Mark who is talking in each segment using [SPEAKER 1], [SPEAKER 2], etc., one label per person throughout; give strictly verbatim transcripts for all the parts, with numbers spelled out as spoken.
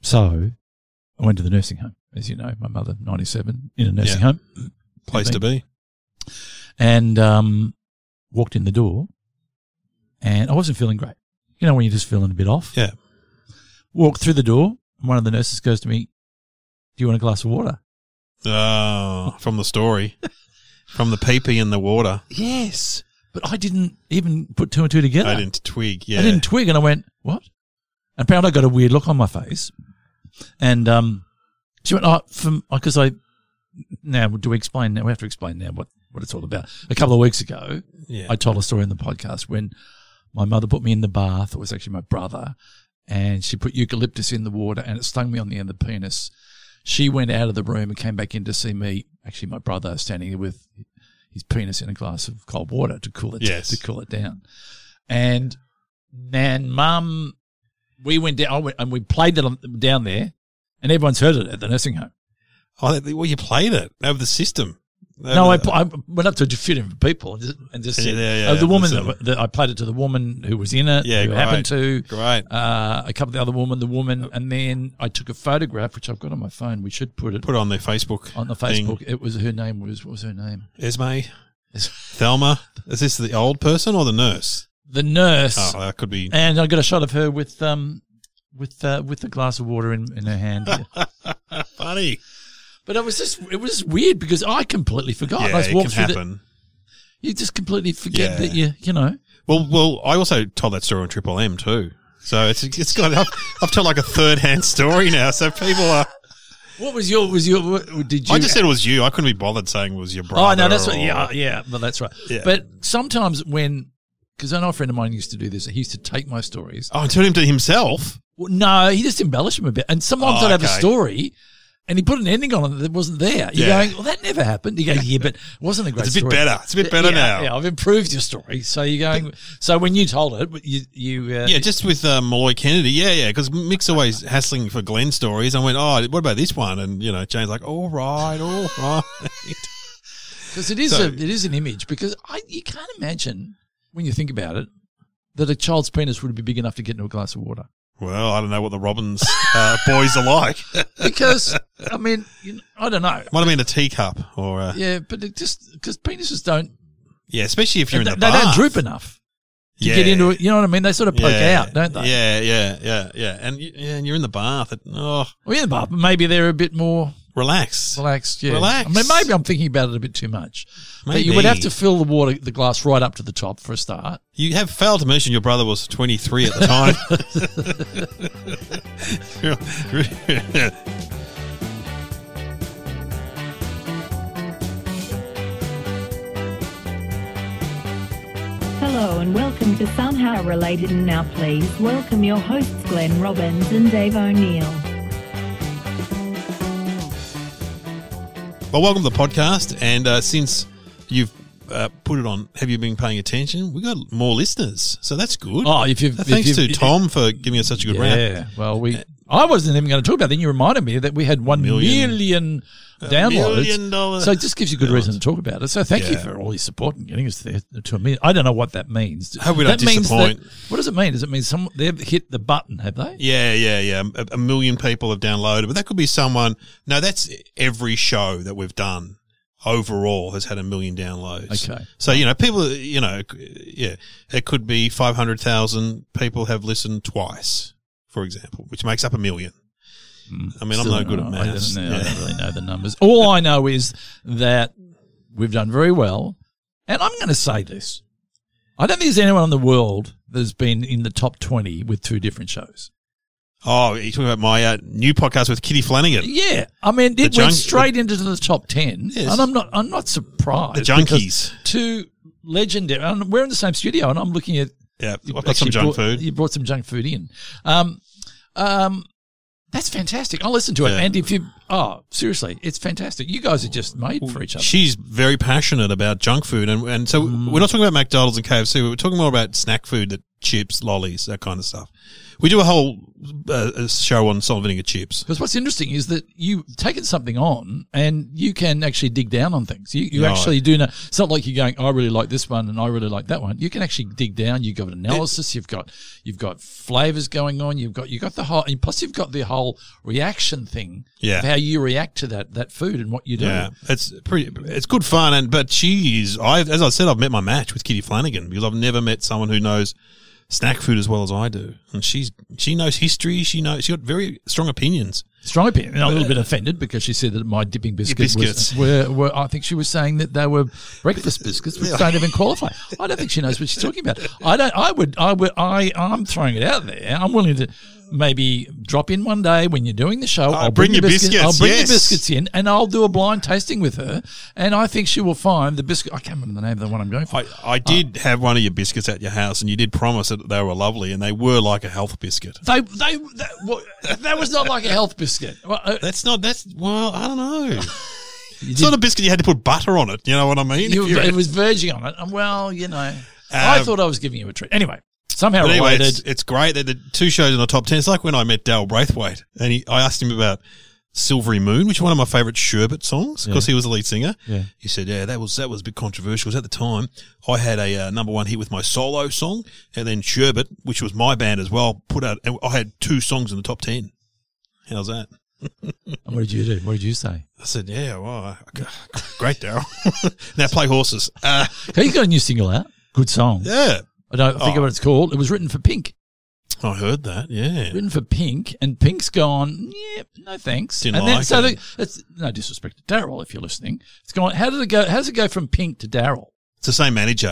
[SPEAKER 1] So I went to the nursing home, as you know, my mother, ninety-seven, in a nursing
[SPEAKER 2] Yeah.
[SPEAKER 1] home.
[SPEAKER 2] Place to be.
[SPEAKER 1] And um, walked in the door, and I wasn't feeling great. You know when you're just feeling a bit off?
[SPEAKER 2] Yeah.
[SPEAKER 1] Walked through the door, and one of the nurses goes to me, do you want a glass of water?
[SPEAKER 2] Oh, from the story. From the pee-pee in the water.
[SPEAKER 1] Yes. But I didn't even put two and two together.
[SPEAKER 2] I didn't twig, yeah.
[SPEAKER 1] I didn't twig, and I went, what? And apparently I got a weird look on my face. And um, she went, oh, from, because I, now, do we explain now? We have to explain now what, what it's all about. A couple of weeks ago,
[SPEAKER 2] Yeah.
[SPEAKER 1] I told a story in the podcast when my mother put me in the bath. It was actually my brother, and she put eucalyptus in the water, and it stung me on the end of the penis. She went out of the room and came back in to see me, actually my brother, standing there with his penis in a glass of cold water to cool it
[SPEAKER 2] Yes.
[SPEAKER 1] to cool it down. And then Mum, we went down, I went, and we played it on, down there, and everyone's heard it at the nursing home.
[SPEAKER 2] Oh, well, you played it over the system. Over
[SPEAKER 1] No, I,
[SPEAKER 2] the-
[SPEAKER 1] I went up to a few different people and just, and just said,
[SPEAKER 2] Yeah, yeah,
[SPEAKER 1] uh, the woman
[SPEAKER 2] listen.
[SPEAKER 1] that, that I played it to, the woman who was in it,
[SPEAKER 2] Yeah,
[SPEAKER 1] who
[SPEAKER 2] great.
[SPEAKER 1] happened to,
[SPEAKER 2] Great.
[SPEAKER 1] uh, a couple of the other women, the woman, and then I took a photograph, which I've got on my phone. We should put it
[SPEAKER 2] Put it on their Facebook.
[SPEAKER 1] on the
[SPEAKER 2] thing.
[SPEAKER 1] Facebook. It was her name was what was her name?
[SPEAKER 2] Esme? Thelma? Is this the old person or the nurse?
[SPEAKER 1] The nurse.
[SPEAKER 2] Oh, that could be.
[SPEAKER 1] And I got a shot of her with um with uh, with a glass of water in, in her hand.
[SPEAKER 2] Funny.
[SPEAKER 1] But it was just it was weird because I completely forgot.
[SPEAKER 2] Yeah,
[SPEAKER 1] I just
[SPEAKER 2] it
[SPEAKER 1] walked
[SPEAKER 2] can
[SPEAKER 1] through the-
[SPEAKER 2] happen.
[SPEAKER 1] you just completely forget
[SPEAKER 2] Yeah.
[SPEAKER 1] that you you know.
[SPEAKER 2] Well, well, I also told that story on Triple M too. So it's it's got I've, I've told like a third hand story now. So people are.
[SPEAKER 1] What was your was your what- did you?
[SPEAKER 2] I just said it was you. I couldn't be bothered saying it was your brother.
[SPEAKER 1] Oh no, that's
[SPEAKER 2] or,
[SPEAKER 1] what. Yeah, yeah. But that's right.
[SPEAKER 2] Yeah.
[SPEAKER 1] But sometimes when, because I know a friend of mine used to do this. He used to take my stories.
[SPEAKER 2] Oh, and turn him to himself.
[SPEAKER 1] Well, no, he just embellished them a bit. And sometimes
[SPEAKER 2] Oh,
[SPEAKER 1] I'd have a
[SPEAKER 2] okay.
[SPEAKER 1] story, and he put an ending on it that wasn't there. You're
[SPEAKER 2] Yeah.
[SPEAKER 1] going, well, that never happened. You go, yeah, but it wasn't a great
[SPEAKER 2] It's a bit
[SPEAKER 1] story.
[SPEAKER 2] better. It's a bit better
[SPEAKER 1] yeah,
[SPEAKER 2] now.
[SPEAKER 1] Yeah, I've improved your story. So you're going, so when you told it, you, you uh,
[SPEAKER 2] Yeah, just with uh, Malloy Kennedy. Yeah, yeah, because Mick's always hassling for Glenn stories. I went, oh, what about this one? And, you know, Jane's like, all right, all right.
[SPEAKER 1] because it is
[SPEAKER 2] So-
[SPEAKER 1] a, it is an image. Because I, you can't imagine when you think about it that a child's penis would be big enough to get into a glass of water.
[SPEAKER 2] Well, I don't know what the Robbins uh, boys are like.
[SPEAKER 1] Because I mean, you know, I don't know.
[SPEAKER 2] Might have been a teacup or a,
[SPEAKER 1] Yeah, but it just because penises don't
[SPEAKER 2] yeah, especially if you're
[SPEAKER 1] they,
[SPEAKER 2] in the
[SPEAKER 1] they
[SPEAKER 2] bath.
[SPEAKER 1] don't droop enough to
[SPEAKER 2] Yeah.
[SPEAKER 1] get into it. You know what I mean? They sort of poke
[SPEAKER 2] Yeah,
[SPEAKER 1] out, don't they?
[SPEAKER 2] Yeah, yeah, yeah, yeah. And, you, yeah, and you're in the bath. It, oh,
[SPEAKER 1] Well, yeah, but maybe they're a bit more
[SPEAKER 2] relax.
[SPEAKER 1] relaxed. Yeah,
[SPEAKER 2] Relax.
[SPEAKER 1] I mean, maybe I'm thinking about it a bit too much. But you would have
[SPEAKER 2] Maybe.
[SPEAKER 1] to fill the water, the glass, right up to the top for a start.
[SPEAKER 2] You have failed to mention your brother was twenty-three at the time.
[SPEAKER 3] Hello and welcome to Somehow Related, and now please welcome your hosts Glenn Robbins and Dave O'Neill.
[SPEAKER 2] Well, welcome to the podcast. And uh, since you've uh, put it on, have you been paying attention? We've got more listeners, so that's good.
[SPEAKER 1] Oh, if you've
[SPEAKER 2] Uh, Thanks
[SPEAKER 1] if
[SPEAKER 2] to
[SPEAKER 1] you've,
[SPEAKER 2] Tom for giving us such a good rap.
[SPEAKER 1] Yeah, well, we. I wasn't even going to talk about that. Then you reminded me that we had one
[SPEAKER 2] Million.
[SPEAKER 1] million, downloads.
[SPEAKER 2] million dollar
[SPEAKER 1] so it just gives you good reason to
[SPEAKER 2] downloads.
[SPEAKER 1] talk about it. So thank you
[SPEAKER 2] Yeah.
[SPEAKER 1] for all your support and getting us there to a million. I don't know what that means.
[SPEAKER 2] Hope we don't
[SPEAKER 1] that means
[SPEAKER 2] disappoint.
[SPEAKER 1] that- what does it mean? Does it mean some they've hit the button? Have they?
[SPEAKER 2] Yeah, yeah, yeah. A, a million people have downloaded, but that could be someone. No, that's every show that we've done overall has had a million downloads.
[SPEAKER 1] Okay.
[SPEAKER 2] So, you know, people, you know, yeah, it could be five hundred thousand people have listened twice, for example, which makes up a million. I mean,
[SPEAKER 1] Still
[SPEAKER 2] I'm no good at
[SPEAKER 1] don't know. I
[SPEAKER 2] maths.
[SPEAKER 1] don't, know. I
[SPEAKER 2] Yeah.
[SPEAKER 1] don't really know the numbers. All I know is that we've done very well. And I'm going to say this. I don't think there's anyone in the world that's been in the top twenty with two different shows.
[SPEAKER 2] Oh, you're talking about my uh, new podcast with Kitty Flanagan.
[SPEAKER 1] Yeah. I mean, it
[SPEAKER 2] The
[SPEAKER 1] went
[SPEAKER 2] junk-
[SPEAKER 1] straight into the top ten.
[SPEAKER 2] Yes.
[SPEAKER 1] And I'm not I'm not surprised.
[SPEAKER 2] The Junkies.
[SPEAKER 1] because Two legendary. And we're in the same studio, and I'm looking at.
[SPEAKER 2] Yeah, I've got
[SPEAKER 1] actually
[SPEAKER 2] some junk
[SPEAKER 1] brought-
[SPEAKER 2] food.
[SPEAKER 1] You brought some junk food in. Um, um, that's fantastic. I'll listen to it.
[SPEAKER 2] Yeah.
[SPEAKER 1] And if you, oh, seriously, it's fantastic. You guys are just made for each other.
[SPEAKER 2] She's very passionate about junk food, and and so
[SPEAKER 1] Mm.
[SPEAKER 2] we're not talking about McDonald's and K F C. We're talking more about snack food, that chips, lollies, that kind of stuff. We do a whole uh, a show on salt vinegar chips.
[SPEAKER 1] Because what's interesting is that you've taken something on and you can actually dig down on things. You, you
[SPEAKER 2] No.
[SPEAKER 1] actually do know. It's not like you're going, I really like this one and I really like that one. You can actually dig down. You've got analysis. You've got you've got flavors going on. You've got you've got the whole, and plus you've got the whole reaction thing.
[SPEAKER 2] Yeah.
[SPEAKER 1] Of how you react to that that food and what you do.
[SPEAKER 2] Yeah, it's pretty. It's good fun, and but she is. I, as I said, I've met my match with Kitty Flanagan because I've never met someone who knows snack food as well as I do, and she's she knows history. She knows she got very strong opinions.
[SPEAKER 1] Strong opinion. And I'm a little bit offended because she said that my dipping biscuits
[SPEAKER 2] biscuits.
[SPEAKER 1] was, were, were, I think she was saying that they were breakfast biscuits, which don't even qualify. I don't think she knows what she's talking about. I don't, I would, I would, I, I'm throwing it out there. I'm willing to maybe drop in one day when you're doing the show. I'll
[SPEAKER 2] bring
[SPEAKER 1] bring,
[SPEAKER 2] your
[SPEAKER 1] the biscuits.
[SPEAKER 2] biscuits,
[SPEAKER 1] I'll bring
[SPEAKER 2] yes.
[SPEAKER 1] the biscuits in and I'll do a blind tasting with her. And I think she will find the biscuit. I can't remember the name of the one I'm going for.
[SPEAKER 2] I, I did have one of your biscuits at your house, and you did promise that they were lovely, and they were like a health biscuit.
[SPEAKER 1] They, they, that, well, that was not like a health biscuit. Well, uh,
[SPEAKER 2] That's not. That's well. I don't know.
[SPEAKER 1] you
[SPEAKER 2] It's
[SPEAKER 1] did-
[SPEAKER 2] not a biscuit you had to put butter on it. You know what I mean?
[SPEAKER 1] You,
[SPEAKER 2] If you're-
[SPEAKER 1] it was verging on it. And, well, you know, I
[SPEAKER 2] Um,
[SPEAKER 1] thought I was giving you a treat. Anyway, somehow
[SPEAKER 2] But anyway,
[SPEAKER 1] related.
[SPEAKER 2] it's, it's great that the two shows in the top ten. It's like when I met Dale Braithwaite, and he, I asked him about Silvery Moon, which is one of my favourite Sherbet songs, because he was the lead singer.
[SPEAKER 1] Yeah.
[SPEAKER 2] He said, yeah, that was that was a bit controversial. Because at the time, I had a uh, number one hit with my solo song, and then Sherbet, which was my band as well, put out, and I had two songs in the top ten. How's that?
[SPEAKER 1] And what did you do? What did you say?
[SPEAKER 2] I said, yeah, well, great, Daryl. Now play horses. Uh,
[SPEAKER 1] Okay, you got a new single out. Good song.
[SPEAKER 2] yeah,
[SPEAKER 1] I don't think
[SPEAKER 2] Oh.
[SPEAKER 1] what it's called. It was written for Pink.
[SPEAKER 2] I heard that, yeah.
[SPEAKER 1] Written for Pink, and Pink's gone, yeah, no thanks.
[SPEAKER 2] Didn't
[SPEAKER 1] and then,
[SPEAKER 2] like
[SPEAKER 1] so
[SPEAKER 2] it.
[SPEAKER 1] the, it's no disrespect to Daryl if you're listening. It's gone, how did it go? How does it go from Pink to Daryl?
[SPEAKER 2] It's the same manager.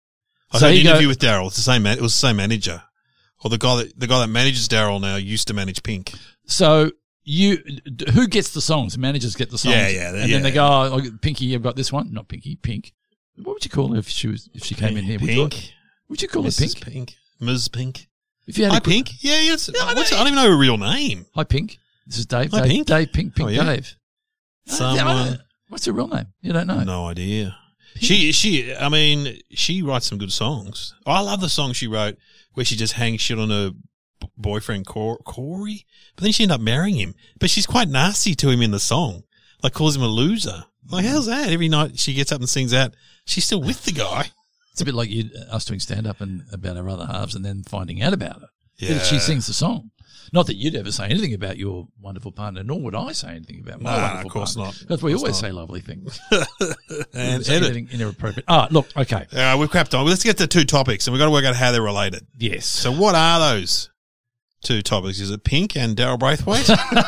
[SPEAKER 2] I
[SPEAKER 1] So
[SPEAKER 2] heard an
[SPEAKER 1] you go-
[SPEAKER 2] interview with Daryl. It's the same man. It was the same manager. Or the guy that the guy that manages Daryl now used to manage Pink.
[SPEAKER 1] So you, d- who gets the songs? Managers get the songs.
[SPEAKER 2] Yeah, yeah,
[SPEAKER 1] And
[SPEAKER 2] yeah.
[SPEAKER 1] then they go, oh, Pinky, you've got this one. Not Pinky, Pink. What would you call her if she was, if she came in here? Would you,
[SPEAKER 2] Pink.
[SPEAKER 1] would you call her
[SPEAKER 2] Missus
[SPEAKER 1] Pink?
[SPEAKER 2] Pink. Miz Pink.
[SPEAKER 1] If you had
[SPEAKER 2] Hi,
[SPEAKER 1] a quick-
[SPEAKER 2] Pink. Yeah, yes.
[SPEAKER 1] No, I
[SPEAKER 2] What's,
[SPEAKER 1] know.
[SPEAKER 2] I don't even know her real name.
[SPEAKER 1] Hi, Pink. This is Dave.
[SPEAKER 2] Hi,
[SPEAKER 1] Dave,
[SPEAKER 2] Pink.
[SPEAKER 1] Dave, Pink, Pink,
[SPEAKER 2] Oh, yeah?
[SPEAKER 1] Dave.
[SPEAKER 2] Someone-
[SPEAKER 1] I don't- What's her real name? You don't know.
[SPEAKER 2] No idea. She, she, I mean, she writes some good songs. I love the song she wrote where she just hangs shit on her b- boyfriend, Cor- Corey. But then she ended up marrying him. But she's quite nasty to him in the song. Like, calls him a loser. Like, how's that? Every night she gets up and sings out, she's still with the guy.
[SPEAKER 1] It's a bit like you, us doing stand up and about our other halves and then finding out about it.
[SPEAKER 2] Yeah.
[SPEAKER 1] That she sings the song. Not that you'd ever say anything about your wonderful partner, nor would I say anything about my
[SPEAKER 2] No,
[SPEAKER 1] wonderful
[SPEAKER 2] of course
[SPEAKER 1] partner.
[SPEAKER 2] not.
[SPEAKER 1] Because we
[SPEAKER 2] Of course
[SPEAKER 1] always
[SPEAKER 2] not.
[SPEAKER 1] say lovely things.
[SPEAKER 2] And
[SPEAKER 1] Say
[SPEAKER 2] edit.
[SPEAKER 1] anything inappropriate. Ah, look, okay.
[SPEAKER 2] Uh, we've crapped on. Let's get to two topics, and we've got to work out how they're related.
[SPEAKER 1] Yes.
[SPEAKER 2] So what are those two topics? Is it Pink and Daryl Braithwaite?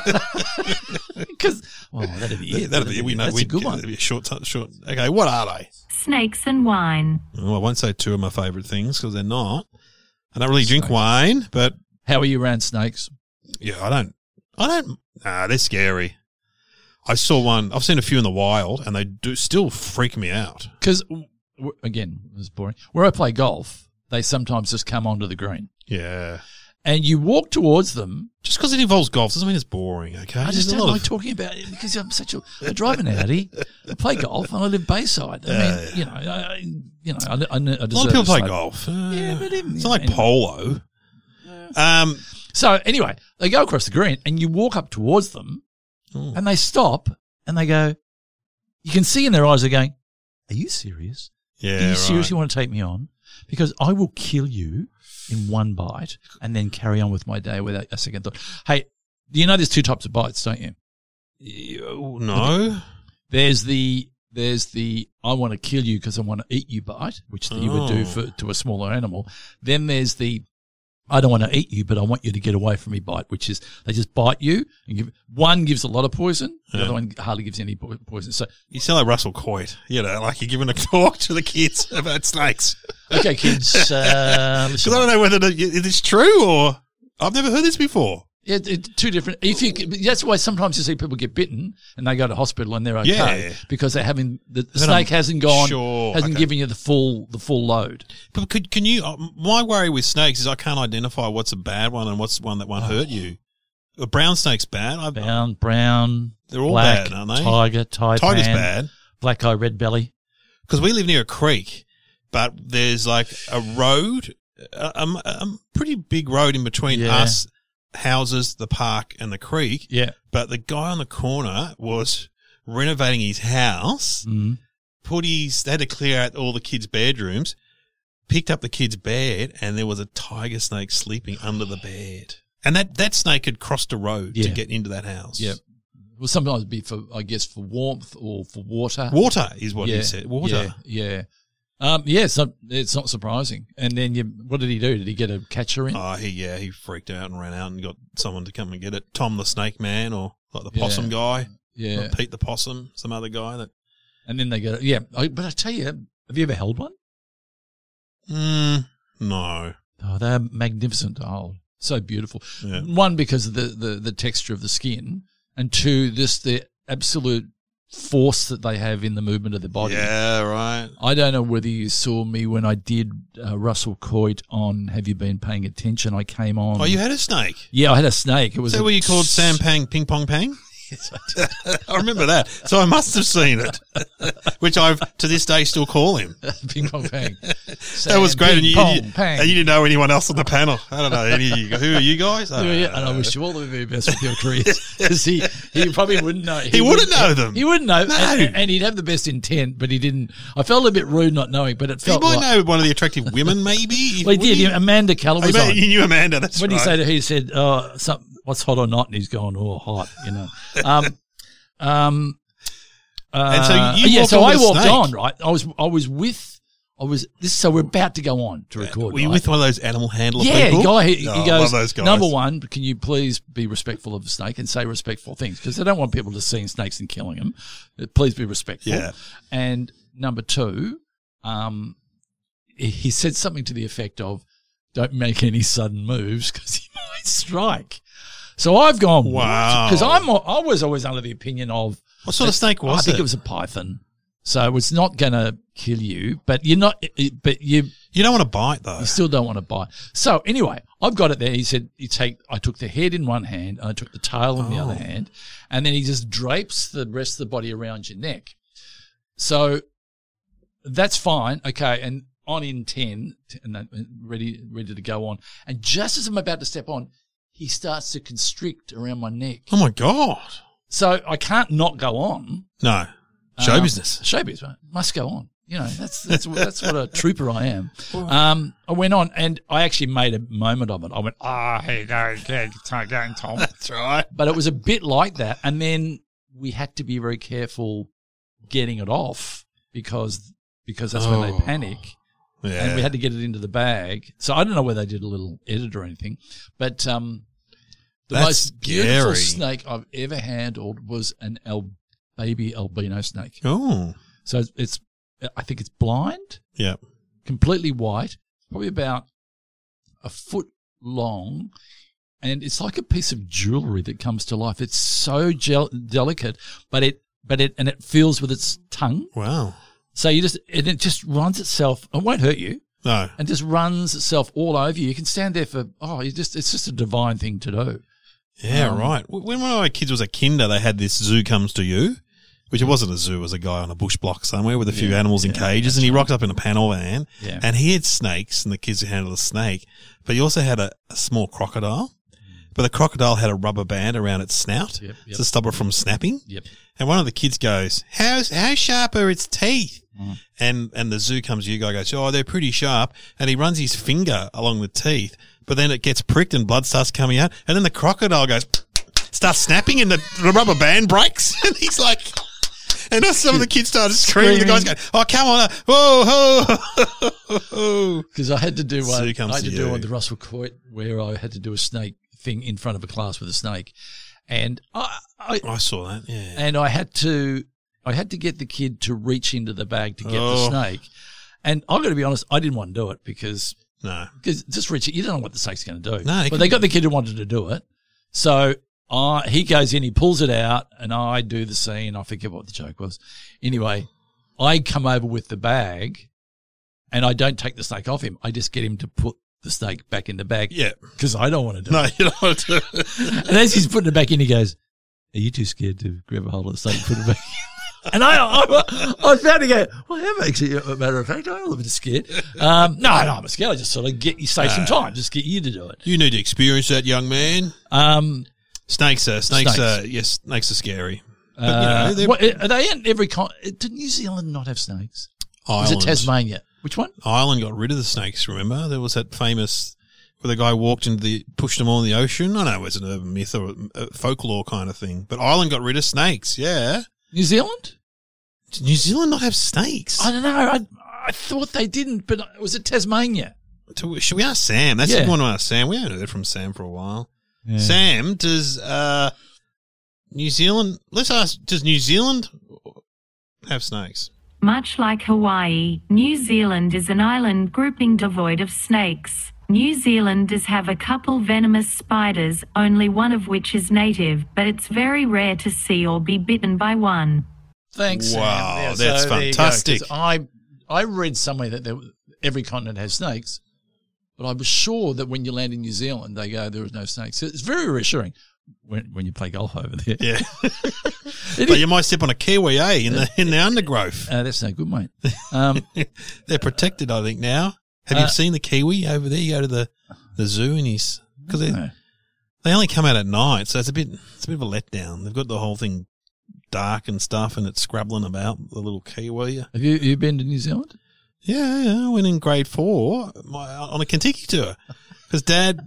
[SPEAKER 1] Because, well, that'd be it.
[SPEAKER 2] That'd be, we know,
[SPEAKER 1] That's
[SPEAKER 2] we,
[SPEAKER 1] a good one.
[SPEAKER 2] that'd be a short, t- short. Okay, what are they?
[SPEAKER 3] Snakes and wine.
[SPEAKER 2] Well, I won't say two of my favourite things because they're not. I don't really drink wine, but
[SPEAKER 1] How are you around snakes?
[SPEAKER 2] yeah, I don't. I don't. Nah, they're scary. I saw one. I've seen a few in the wild, and they do still freak me out.
[SPEAKER 1] Because, again, this is boring. Where I play golf, they sometimes just come onto the green.
[SPEAKER 2] Yeah,
[SPEAKER 1] And you walk towards them.
[SPEAKER 2] just because it involves golf doesn't mean it's boring. Okay,
[SPEAKER 1] I just
[SPEAKER 2] There's a
[SPEAKER 1] don't
[SPEAKER 2] lot
[SPEAKER 1] like
[SPEAKER 2] of-
[SPEAKER 1] talking about it because I'm such a. I drive an Audi. I play golf and I live Bayside. I mean, you know, I, you know, I, I, I
[SPEAKER 2] A lot of
[SPEAKER 1] deserve
[SPEAKER 2] people
[SPEAKER 1] a
[SPEAKER 2] play
[SPEAKER 1] slope.
[SPEAKER 2] golf. Uh,
[SPEAKER 1] Yeah, but even-
[SPEAKER 2] it's not like
[SPEAKER 1] anyway.
[SPEAKER 2] polo. Um,
[SPEAKER 1] So anyway, they go across the green and you walk up towards them
[SPEAKER 2] Oh.
[SPEAKER 1] and they stop and they go, you can see in their eyes they're going, are you serious?
[SPEAKER 2] yeah,
[SPEAKER 1] Are you
[SPEAKER 2] right.
[SPEAKER 1] seriously want to take me on? Because I will kill you in one bite and then carry on with my day without a second thought. Hey, you know there's two types of bites, don't you?
[SPEAKER 2] You- no.
[SPEAKER 1] There's the there's the I want to kill you because I want to eat you bite, which you would do
[SPEAKER 2] Oh.
[SPEAKER 1] for to a smaller animal. Then there's the I don't want to eat you, but I want you to get away from me bite, which is they just bite you and give one gives a lot of poison, the
[SPEAKER 2] Yeah.
[SPEAKER 1] other one hardly gives any po- poison. So
[SPEAKER 2] You sound like Russell Coit. You know, like you're giving a talk to the kids about snakes.
[SPEAKER 1] okay, kids, uh,
[SPEAKER 2] Because
[SPEAKER 1] listen.
[SPEAKER 2] I don't know whether to, if it's true or I've never heard this before.
[SPEAKER 1] Yeah, it, two different. If you, that's why sometimes you see people get bitten and they go to hospital and they're okay
[SPEAKER 2] Yeah.
[SPEAKER 1] because they're having the, the
[SPEAKER 2] But
[SPEAKER 1] snake
[SPEAKER 2] I'm
[SPEAKER 1] hasn't gone,
[SPEAKER 2] sure,
[SPEAKER 1] hasn't
[SPEAKER 2] okay.
[SPEAKER 1] given you the full the full load.
[SPEAKER 2] But could, can you? Uh, my worry with snakes is I can't identify what's a bad one and what's one that won't hurt you. A brown snake's bad. I,
[SPEAKER 1] Brown, brown,
[SPEAKER 2] They're all
[SPEAKER 1] black,
[SPEAKER 2] bad, aren't they?
[SPEAKER 1] tiger, taipan,
[SPEAKER 2] Tiger's bad
[SPEAKER 1] black eye, red belly.
[SPEAKER 2] because we live near a creek, but there's like a road a, a, a pretty big road in between
[SPEAKER 1] Yeah.
[SPEAKER 2] us, houses, the park, and the creek.
[SPEAKER 1] Yeah.
[SPEAKER 2] But the guy on the corner was renovating his house,
[SPEAKER 1] Mm.
[SPEAKER 2] put his, they had to clear out all the kids' bedrooms, picked up the kid's bed, and there was a tiger snake sleeping under the bed. And that, that snake had crossed a road to
[SPEAKER 1] Yeah.
[SPEAKER 2] get into that house.
[SPEAKER 1] Yeah. Well, sometimes it'd be for, I guess, for warmth or for water.
[SPEAKER 2] Water is what
[SPEAKER 1] yeah.
[SPEAKER 2] he said. Water.
[SPEAKER 1] Yeah. Yeah. Um, yeah, it's not, it's not surprising. And then you, what did he do? Did he get a catcher in?
[SPEAKER 2] Oh, he, yeah, he freaked out and ran out and got someone to come and get it. Tom the Snake Man, or like the possum
[SPEAKER 1] Yeah.
[SPEAKER 2] guy.
[SPEAKER 1] Yeah.
[SPEAKER 2] Not Pete the Possum, some other guy that.
[SPEAKER 1] And then they go, yeah. I, but I tell you, have you ever held one?
[SPEAKER 2] Mm, no.
[SPEAKER 1] Oh, they're magnificent to hold. So beautiful.
[SPEAKER 2] Yeah.
[SPEAKER 1] One, because of the, the, the texture of the skin, and two, just the absolute force that they have in the movement of the body.
[SPEAKER 2] Yeah, right.
[SPEAKER 1] I don't know whether you saw me when I did uh, Russell Coit on Have You Been Paying Attention? I came on.
[SPEAKER 2] Oh, you had a snake.
[SPEAKER 1] Yeah, I had a snake. It was
[SPEAKER 2] Is that
[SPEAKER 1] a,
[SPEAKER 2] what you called Sam Pang Ping Pong Pang? I remember that. So I must have seen it, which I've to this day still call him.
[SPEAKER 1] Ping pong pang.
[SPEAKER 2] That was great.
[SPEAKER 1] Ping
[SPEAKER 2] And you,
[SPEAKER 1] pong
[SPEAKER 2] you,
[SPEAKER 1] pang.
[SPEAKER 2] and you didn't know anyone else on the panel. I don't know. Any of you, who are you guys? I
[SPEAKER 1] Yeah,
[SPEAKER 2] don't
[SPEAKER 1] yeah,
[SPEAKER 2] know.
[SPEAKER 1] and I wish you all the very best with your careers, because he, he probably wouldn't know.
[SPEAKER 2] He wouldn't know them.
[SPEAKER 1] He wouldn't know,
[SPEAKER 2] No.
[SPEAKER 1] and, and he'd have the best intent, but he didn't. I felt a bit rude not knowing, but it
[SPEAKER 2] He
[SPEAKER 1] felt
[SPEAKER 2] might
[SPEAKER 1] like.
[SPEAKER 2] know one of the attractive women, maybe.
[SPEAKER 1] Well, he did.
[SPEAKER 2] Would
[SPEAKER 1] He, Amanda Keller
[SPEAKER 2] Oh,
[SPEAKER 1] was
[SPEAKER 2] you,
[SPEAKER 1] on.
[SPEAKER 2] mean- you knew Amanda. That's
[SPEAKER 1] What did
[SPEAKER 2] right.
[SPEAKER 1] he say to her? He said, "Oh, some, what's hot or not?" And he's going, "Oh, hot," you know. Um, um, uh,
[SPEAKER 2] And so you
[SPEAKER 1] yeah,
[SPEAKER 2] walked
[SPEAKER 1] so
[SPEAKER 2] on
[SPEAKER 1] I
[SPEAKER 2] with a
[SPEAKER 1] walked
[SPEAKER 2] snake.
[SPEAKER 1] on, right? I was, I was with, I was this. So we're about to go on to record.
[SPEAKER 2] Were you
[SPEAKER 1] right?
[SPEAKER 2] with one of those animal handler
[SPEAKER 1] Yeah,
[SPEAKER 2] people?
[SPEAKER 1] guy. He,
[SPEAKER 2] Oh,
[SPEAKER 1] he
[SPEAKER 2] I
[SPEAKER 1] goes,
[SPEAKER 2] love those guys.
[SPEAKER 1] number one, can you please be respectful of the snake and say respectful things, because they don't want people just seeing snakes and killing them. Please be respectful.
[SPEAKER 2] Yeah.
[SPEAKER 1] And number two, um, he- he said something to the effect of, "Don't make any sudden moves because he might strike." So I've gone,
[SPEAKER 2] Wow.
[SPEAKER 1] because I'm I was always under the opinion of
[SPEAKER 2] What sort of snake was
[SPEAKER 1] I think
[SPEAKER 2] it?
[SPEAKER 1] it was a python. So it's not going to kill you, but you're not. But you
[SPEAKER 2] You don't want to bite, though.
[SPEAKER 1] you still don't want to bite. So anyway, I've got it there. He said, "You take." I took the head in one hand, and I took the tail in the
[SPEAKER 2] Oh.
[SPEAKER 1] other hand, and then he just drapes the rest of the body around your neck. So that's fine, okay. And on in ten, and then ready, ready to go on. And just as I'm about to step on, he starts to constrict around my neck.
[SPEAKER 2] Oh, my God.
[SPEAKER 1] So I can't not go on.
[SPEAKER 2] No. Show
[SPEAKER 1] Um,
[SPEAKER 2] business.
[SPEAKER 1] Show business must go on. You know, that's that's that's what a trooper I am. Um, I went on, and I actually made a moment of it. I went, "Ah, oh, here you go, yeah, go, go, Tom."
[SPEAKER 2] That's right.
[SPEAKER 1] But it was a bit like that, and then we had to be very careful getting it off because because that's when
[SPEAKER 2] Oh.
[SPEAKER 1] they panic,
[SPEAKER 2] Yeah.
[SPEAKER 1] and we had to get it into the bag. So I don't know whether they did a little edit or anything, but um, the
[SPEAKER 2] That's
[SPEAKER 1] most beautiful
[SPEAKER 2] scary.
[SPEAKER 1] snake I've ever handled was an al- baby albino snake.
[SPEAKER 2] Oh.
[SPEAKER 1] So it's, it's, I think it's blind,
[SPEAKER 2] Yeah.
[SPEAKER 1] completely white, probably about a foot long, and it's like a piece of jewelry that comes to life. It's so gel- delicate, but it, but it, and it feels with its tongue.
[SPEAKER 2] Wow.
[SPEAKER 1] So you just, and it just runs itself. It won't hurt you,
[SPEAKER 2] No.
[SPEAKER 1] and just runs itself all over you. You can stand there for, oh, you just, it's just a divine thing to do.
[SPEAKER 2] Yeah,
[SPEAKER 1] Um,
[SPEAKER 2] right. When one of my kids was a kinder, they had this Zoo Comes to You, which it wasn't a zoo, it was a guy on a bush block somewhere with a few
[SPEAKER 1] Yeah,
[SPEAKER 2] animals in
[SPEAKER 1] yeah,
[SPEAKER 2] cages, and he rocked up in a panel van,
[SPEAKER 1] Yeah.
[SPEAKER 2] and he had snakes, and the kids handled a snake, but he also had a, a small crocodile, but the crocodile had a rubber band around its snout
[SPEAKER 1] Yep, yep.
[SPEAKER 2] to stop it from snapping.
[SPEAKER 1] Yep.
[SPEAKER 2] And one of the kids goes, "How's how sharp are its teeth?"
[SPEAKER 1] Mm.
[SPEAKER 2] And and the Zoo Comes to You guy goes, "Oh, they're pretty sharp." And he runs his finger along the teeth, but then it gets pricked and blood starts coming out, and then the crocodile goes, starts snapping, and the, the rubber band breaks, and he's like, and then some of the kids started screaming. The guy's going, "Oh, come on, whoa, whoa, whoa!"
[SPEAKER 1] Because I had to do one.
[SPEAKER 2] Zoo Comes
[SPEAKER 1] I had to,
[SPEAKER 2] to
[SPEAKER 1] do
[SPEAKER 2] You.
[SPEAKER 1] one with Russell Coit where I had to do a snake thing in front of a class with a snake, and I, I
[SPEAKER 2] I saw that. Yeah.
[SPEAKER 1] and I had to I had to get the kid to reach into the bag to get the
[SPEAKER 2] Oh.
[SPEAKER 1] snake, and I've got to be honest, I didn't want to do it because
[SPEAKER 2] No.
[SPEAKER 1] because just reach it, you don't know what the snake's going to do.
[SPEAKER 2] No, it
[SPEAKER 1] but
[SPEAKER 2] could
[SPEAKER 1] they
[SPEAKER 2] be-
[SPEAKER 1] got the kid who wanted to do it, so. I, he goes in, he pulls it out, and I do the scene. I forget what the joke was. Anyway, I come over with the bag, and I don't take the snake off him. I just get him to put the snake back in the bag
[SPEAKER 2] Yeah.
[SPEAKER 1] because I don't want to do
[SPEAKER 2] No,
[SPEAKER 1] it.
[SPEAKER 2] you don't want to.
[SPEAKER 1] And as he's putting it back in, he goes, "Are you too scared to grab a hold of the snake and put it back And I, I, I was about to go, well, yeah, actually, as a matter of fact, I'm a little bit scared. Um, no, no, I'm scared. I just sort of get you, save some time, just get you to do it.
[SPEAKER 2] You need to experience that, young man.
[SPEAKER 1] Um,
[SPEAKER 2] Snakes are, snakes,
[SPEAKER 1] Snakes.
[SPEAKER 2] are, yes, snakes are scary. But,
[SPEAKER 1] uh,
[SPEAKER 2] you know, they're-
[SPEAKER 1] what, are they in every con? Did New Zealand not have snakes? Was
[SPEAKER 2] Ireland.
[SPEAKER 1] it Tasmania? Which one?
[SPEAKER 2] Ireland got rid of the snakes, remember? There was that famous where the guy walked into the, pushed them all in the ocean. I know it was an urban myth or a folklore kind of thing. But Ireland got rid of snakes, yeah.
[SPEAKER 1] New Zealand?
[SPEAKER 2] Did New Zealand not have snakes?
[SPEAKER 1] I don't know. I, I thought they didn't, but was it Tasmania?
[SPEAKER 2] To- Should we ask Sam? That's
[SPEAKER 1] Yeah.
[SPEAKER 2] the one to ask Sam. We haven't heard from Sam for a while.
[SPEAKER 1] Yeah.
[SPEAKER 2] Sam, does uh, New Zealand, let's ask, does New Zealand have snakes?
[SPEAKER 3] Much like Hawaii, New Zealand is an island grouping devoid of snakes. New Zealanders have a couple venomous spiders, only one of which is native, but it's very rare to see or be bitten by one.
[SPEAKER 1] Thanks, Sam.
[SPEAKER 2] Wow,
[SPEAKER 1] Yeah,
[SPEAKER 2] that's
[SPEAKER 1] there you go, 'cause
[SPEAKER 2] fantastic.
[SPEAKER 1] I I read somewhere that there, every continent has snakes, but I was sure that when you land in New Zealand, they go, there is no snakes. So it's very reassuring when when you play golf over there.
[SPEAKER 2] Yeah. But you might step on a kiwi, eh, in the, in the undergrowth.
[SPEAKER 1] Uh, that's no good, mate. Um,
[SPEAKER 2] They're protected, I think, now. Have
[SPEAKER 1] Uh,
[SPEAKER 2] you seen the kiwi over there? You go to the, the zoo and he's, because they,
[SPEAKER 1] no.
[SPEAKER 2] they only come out at night, so it's a bit, it's a bit of a letdown. They've got the whole thing dark and stuff and it's scrabbling about, the little kiwi.
[SPEAKER 1] Have you you been to New Zealand?
[SPEAKER 2] Yeah, yeah. I went in grade four my, on a Kentucky tour because Dad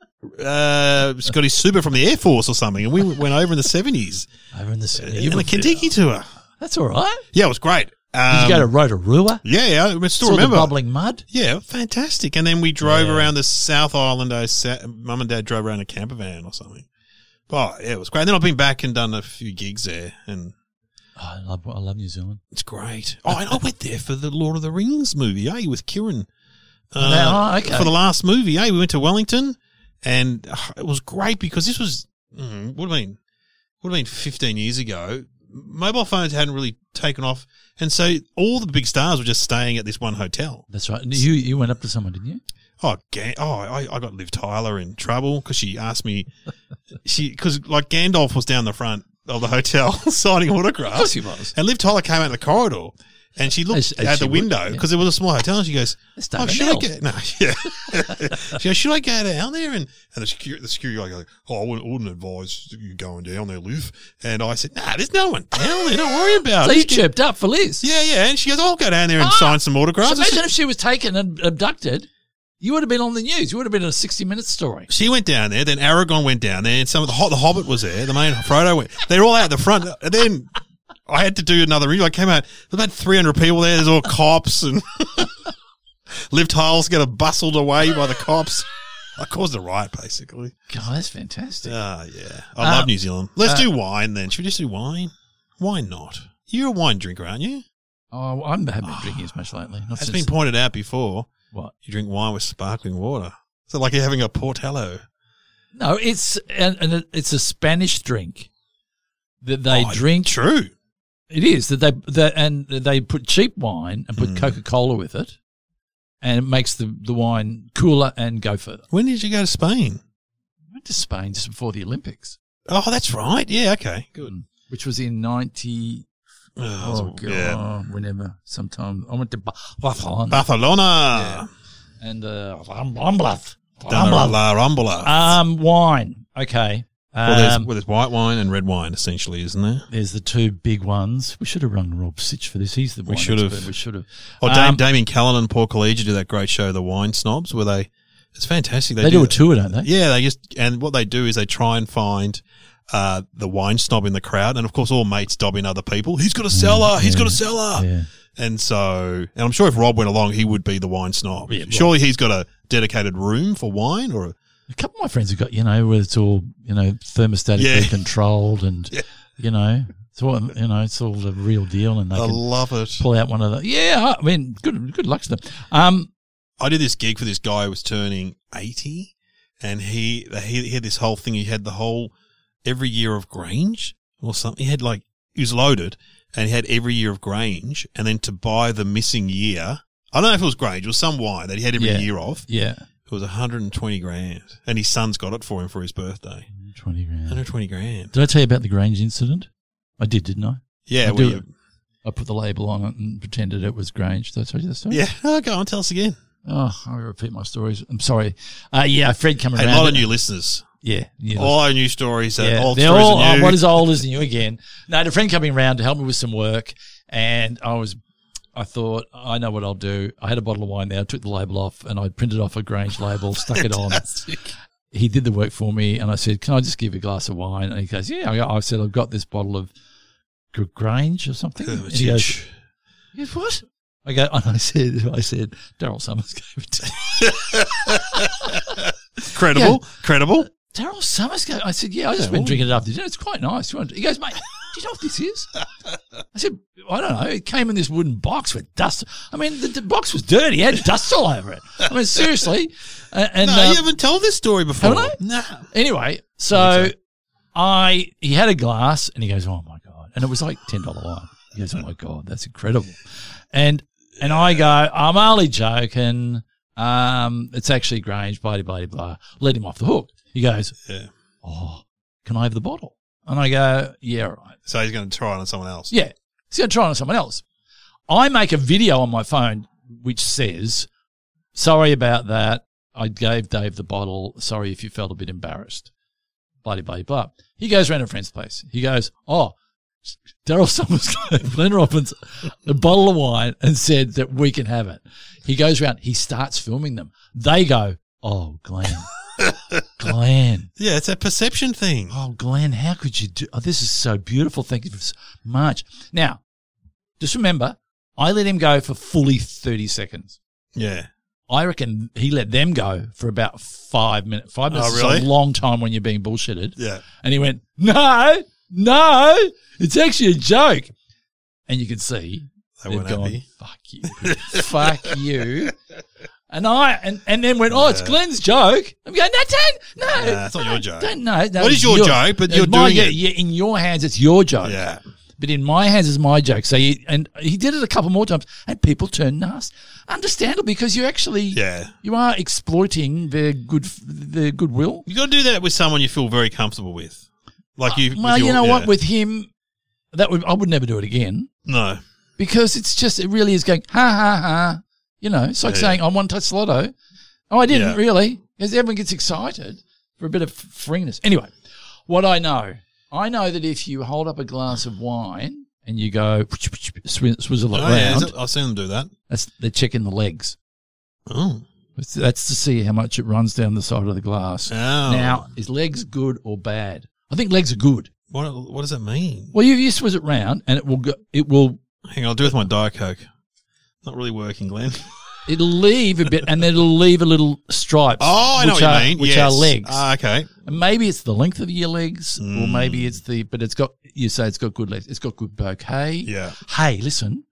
[SPEAKER 2] uh, got his super from the Air Force or something, and we went over in the seventies
[SPEAKER 1] Over in the city.
[SPEAKER 2] on a Kentucky tour.
[SPEAKER 1] That's all right.
[SPEAKER 2] Yeah, it was great. Um,
[SPEAKER 1] Did you go to Rotorua?
[SPEAKER 2] Yeah, yeah. I still
[SPEAKER 1] Saw
[SPEAKER 2] remember.
[SPEAKER 1] the bubbling mud?
[SPEAKER 2] Yeah, fantastic. And then we drove
[SPEAKER 1] Yeah.
[SPEAKER 2] around the South Island. I sat, Mum and Dad drove around a camper van or something. Oh, yeah, it was great. And then I've been back and done a few gigs there, and
[SPEAKER 1] Oh, I love I love New Zealand.
[SPEAKER 2] it's great. Oh, and I went there for the Lord of the Rings movie, eh, with Kieran.
[SPEAKER 1] Oh, okay.
[SPEAKER 2] For the last movie, eh? We went to Wellington, and uh, it was great because this was mm, would have been would have been fifteen years ago. Mobile phones hadn't really taken off, and so all the big stars were just staying at this one hotel.
[SPEAKER 1] That's right. You you went up to someone, didn't you?
[SPEAKER 2] Oh, Ga- oh, I, I got Liv Tyler in trouble because she asked me, she because like Gandalf was down the front of the hotel signing autographs.
[SPEAKER 1] Of course he was.
[SPEAKER 2] And Liv Tyler came out the corridor and she looked
[SPEAKER 1] As- as
[SPEAKER 2] out
[SPEAKER 1] she
[SPEAKER 2] the
[SPEAKER 1] would,
[SPEAKER 2] window
[SPEAKER 1] yeah.
[SPEAKER 2] because it was a small hotel and she goes,
[SPEAKER 1] Let's
[SPEAKER 2] oh,
[SPEAKER 1] start
[SPEAKER 2] should
[SPEAKER 1] an
[SPEAKER 2] I
[SPEAKER 1] L.
[SPEAKER 2] get, no, yeah. She goes, should I go down there? And, and the security, the security guy goes, oh, I wouldn't, I wouldn't advise you going down there, Liv. And I said, nah, there's no one down there. Don't worry about
[SPEAKER 1] So
[SPEAKER 2] it.
[SPEAKER 1] you
[SPEAKER 2] Just get-
[SPEAKER 1] chirped up for Liz.
[SPEAKER 2] Yeah, yeah. And she goes, I'll go down there and
[SPEAKER 1] Ah,
[SPEAKER 2] sign some autographs.
[SPEAKER 1] So
[SPEAKER 2] I said,
[SPEAKER 1] imagine if she was taken and abducted, you would have been on the news. You would have been a sixty minutes story.
[SPEAKER 2] She went down there, then Aragorn went down there, and some of the, the Hobbit was there, the main Frodo went. They're all out the front. And then I had to do another review. I came out, there's about three hundred people there. There's all cops, and Liv Tyler's getting bustled away by the cops. I caused a riot, basically.
[SPEAKER 1] God, that's fantastic.
[SPEAKER 2] Ah, yeah. I love
[SPEAKER 1] Um,
[SPEAKER 2] New Zealand. Let's
[SPEAKER 1] uh,
[SPEAKER 2] do wine then. Should we just do wine? Why not? You're a wine drinker, aren't you?
[SPEAKER 1] Oh, I haven't been drinking as much lately. Not
[SPEAKER 2] It's
[SPEAKER 1] since,
[SPEAKER 2] been pointed out before.
[SPEAKER 1] what?
[SPEAKER 2] You drink wine with sparkling water. So like you're having a Portello.
[SPEAKER 1] No, it's and, and it- it's a Spanish drink that they
[SPEAKER 2] Oh,
[SPEAKER 1] drink.
[SPEAKER 2] True.
[SPEAKER 1] It is that they that and they put cheap wine and put
[SPEAKER 2] Mm.
[SPEAKER 1] Coca Cola with it, and it makes the, the wine cooler and go further.
[SPEAKER 2] When did you go to Spain?
[SPEAKER 1] I went to Spain just before the Olympics,
[SPEAKER 2] Oh, that's right. Yeah, okay. Good.
[SPEAKER 1] which was in ninety. Oh, God,
[SPEAKER 2] Yeah.
[SPEAKER 1] whenever, sometime I went to Ba- Barcelona
[SPEAKER 2] Barcelona.
[SPEAKER 1] and uh, Ramblas.
[SPEAKER 2] Done
[SPEAKER 1] Ramblas.
[SPEAKER 2] La Rambola.
[SPEAKER 1] Um, wine. Okay.
[SPEAKER 2] well, there's,
[SPEAKER 1] Um,
[SPEAKER 2] well, there's white wine and red wine, essentially, isn't there?
[SPEAKER 1] there's the two big ones. We should have rung Rob Sitch for this. He's the
[SPEAKER 2] We
[SPEAKER 1] wine
[SPEAKER 2] should have.
[SPEAKER 1] expert. We should have.
[SPEAKER 2] Oh, Dame,
[SPEAKER 1] Um,
[SPEAKER 2] Damien Callan and Paul Collegia do that great show, The Wine Snobs, where they, it's fantastic.
[SPEAKER 1] They do a tour, don't they?
[SPEAKER 2] Yeah, they just, and what they do is they try and find uh, the wine snob in the crowd. And of course, all mates dob in other people. He's got a cellar. He's got a cellar.
[SPEAKER 1] Yeah.
[SPEAKER 2] And so, and I'm sure if Rob went along, he would be the wine snob.
[SPEAKER 1] Yeah, Rob.
[SPEAKER 2] Surely he's got a dedicated room for wine or a,
[SPEAKER 1] A couple of my friends have got, you know, where it's all, you know, thermostatically
[SPEAKER 2] Yeah.
[SPEAKER 1] controlled and,
[SPEAKER 2] Yeah.
[SPEAKER 1] you know, it's all, you know, it's all the real deal and they
[SPEAKER 2] I
[SPEAKER 1] can
[SPEAKER 2] love it.
[SPEAKER 1] pull out one of the, yeah, I mean, good, good luck to them. Um,
[SPEAKER 2] I did this gig for this guy who was turning eighty, and he, he he had this whole thing. He had the whole every year of Grange or something. He had like he was loaded, and he had every year of Grange, and then to buy the missing year. I don't know if it was Grange, it was some wine that he had every
[SPEAKER 1] Yeah.
[SPEAKER 2] year of.
[SPEAKER 1] yeah,
[SPEAKER 2] It was one hundred twenty grand, and his son's got it for him for his birthday.
[SPEAKER 1] twenty
[SPEAKER 2] one
[SPEAKER 1] grand.
[SPEAKER 2] hundred twenty grand.
[SPEAKER 1] Did I tell you about the Grange incident? I did, didn't I?
[SPEAKER 2] Yeah,
[SPEAKER 1] I
[SPEAKER 2] well,
[SPEAKER 1] do-
[SPEAKER 2] you,
[SPEAKER 1] I put the label on it and pretended it was Grange. Did I tell you that story?
[SPEAKER 2] Yeah. Oh, go on, tell us again.
[SPEAKER 1] Oh, I repeat my stories. I'm sorry. Uh, yeah, Fred coming
[SPEAKER 2] Hey,
[SPEAKER 1] around.
[SPEAKER 2] a lot of new listeners.
[SPEAKER 1] Yeah. yeah
[SPEAKER 2] All our new stories. Uh,
[SPEAKER 1] yeah,
[SPEAKER 2] old
[SPEAKER 1] they're
[SPEAKER 2] stories
[SPEAKER 1] all,
[SPEAKER 2] are
[SPEAKER 1] oh,
[SPEAKER 2] new.
[SPEAKER 1] what is old is new again. No, the friend coming around to help me with some work, and I was, I thought, I know what I'll do. I had a bottle of wine there. I took the label off, and I printed off a Grange label, stuck it on. He did the work for me, and I said, "Can I just give you a glass of wine?" And he goes, "Yeah." I, got, I said, "I've got this bottle of Gr- Grange or something." And he goes, he goes, "What?" I go, and I said, "I said Daryl Summers gave it to me."
[SPEAKER 2] Credible,
[SPEAKER 1] Yeah.
[SPEAKER 2] credible.
[SPEAKER 1] Daryl Summers gave. I said, "Yeah, I just
[SPEAKER 2] Yeah,
[SPEAKER 1] been
[SPEAKER 2] well-
[SPEAKER 1] drinking it after dinner. It's quite nice." He goes, "Mate, do you know what this is?" I said, "I don't know. It came in this wooden box with dust. I mean, the, the box was dirty. It had dust all over it. I mean, seriously." Uh, and
[SPEAKER 2] No,
[SPEAKER 1] um,
[SPEAKER 2] you haven't told this story before.
[SPEAKER 1] haven't I?
[SPEAKER 2] No.
[SPEAKER 1] Anyway, so I he had a glass and he goes, "Oh my God." And it was like ten dollar wine. He goes, "Oh my God, that's incredible." And and I go, "I'm only joking. Um, it's actually Grange, blah, blah, blah." Let him off the hook. He goes,
[SPEAKER 2] Yeah.
[SPEAKER 1] "Oh, can I have the bottle?" And I go, "Yeah, all right."
[SPEAKER 2] So he's going to try it on someone else.
[SPEAKER 1] Yeah. He's going to try it on someone else. I make a video on my phone which says, "Sorry about that. I gave Dave the bottle. Sorry if you felt a bit embarrassed." Blah, blah, blah. He goes around a friend's place. He goes, "Oh, Daryl Summers gave Glenn Robbins a bottle of wine and said that we can have it." He goes around. He starts filming them. They go, "Oh, Glenn. Glenn.
[SPEAKER 2] Yeah, it's a perception thing.
[SPEAKER 1] Oh, Glenn, how could you do? Oh, this is so beautiful. Thank you so much." Now, just remember, I let him go for fully thirty seconds.
[SPEAKER 2] Yeah.
[SPEAKER 1] I reckon he let them go for about five minutes. Five minutes
[SPEAKER 2] Oh, really?
[SPEAKER 1] is a long time when you're being bullshitted.
[SPEAKER 2] Yeah.
[SPEAKER 1] And he went, "No, no, it's actually a joke." And you can see
[SPEAKER 2] They
[SPEAKER 1] they've
[SPEAKER 2] weren't
[SPEAKER 1] gone,
[SPEAKER 2] happy.
[SPEAKER 1] "Fuck you. Fuck you." And I and, and then went, "Oh, it's Glenn's joke." I'm going, "No, don't, no,
[SPEAKER 2] Nah, it's not your
[SPEAKER 1] no,
[SPEAKER 2] joke.
[SPEAKER 1] Don't, no, no,
[SPEAKER 2] What is your joke? But
[SPEAKER 1] it's
[SPEAKER 2] you're
[SPEAKER 1] my-
[SPEAKER 2] doing
[SPEAKER 1] yeah,
[SPEAKER 2] it.
[SPEAKER 1] yeah, in your hands, it's your joke.
[SPEAKER 2] Yeah.
[SPEAKER 1] But in my hands is my joke. So he, and he did it a couple more times, and people turned nasty. Understandable, because you actually
[SPEAKER 2] Yeah.
[SPEAKER 1] you are exploiting their good their goodwill.
[SPEAKER 2] You got to do that with someone you feel very comfortable with. Like you.
[SPEAKER 1] Well,
[SPEAKER 2] with
[SPEAKER 1] you
[SPEAKER 2] your-
[SPEAKER 1] know what?
[SPEAKER 2] yeah.
[SPEAKER 1] With him, that would I would never do it again,
[SPEAKER 2] No.
[SPEAKER 1] because it's just it really is going ha ha ha. You know, it's like
[SPEAKER 2] Yeah.
[SPEAKER 1] saying I won touch lotto. Oh, I didn't
[SPEAKER 2] Yeah.
[SPEAKER 1] really, because everyone gets excited for a bit of freeness. Anyway, what I know, I know that if you hold up a glass of wine and you go swi- swizzle it
[SPEAKER 2] Oh, yeah.
[SPEAKER 1] around,
[SPEAKER 2] is it- I've seen them do that.
[SPEAKER 1] that's they're checking the legs.
[SPEAKER 2] Oh.
[SPEAKER 1] That's- That's to see how much it runs down the side of the glass.
[SPEAKER 2] Oh.
[SPEAKER 1] Now, is legs good or bad? I think legs are good.
[SPEAKER 2] What, what does that mean?
[SPEAKER 1] Well, you, you swizz it round and it will go, it will
[SPEAKER 2] Hang on, I'll do it with my Diet Coke. Not really working, Glenn.
[SPEAKER 1] it'll leave a bit, and then it'll leave a little stripes.
[SPEAKER 2] Oh, I know
[SPEAKER 1] which
[SPEAKER 2] what
[SPEAKER 1] are,
[SPEAKER 2] you mean.
[SPEAKER 1] Which
[SPEAKER 2] yes.
[SPEAKER 1] are legs.
[SPEAKER 2] Ah, okay.
[SPEAKER 1] And maybe it's the length of your legs, or
[SPEAKER 2] Mm.
[SPEAKER 1] maybe it's the. But it's got. You say it's got good legs. It's got good bouquet.
[SPEAKER 2] Yeah.
[SPEAKER 1] Hey, listen.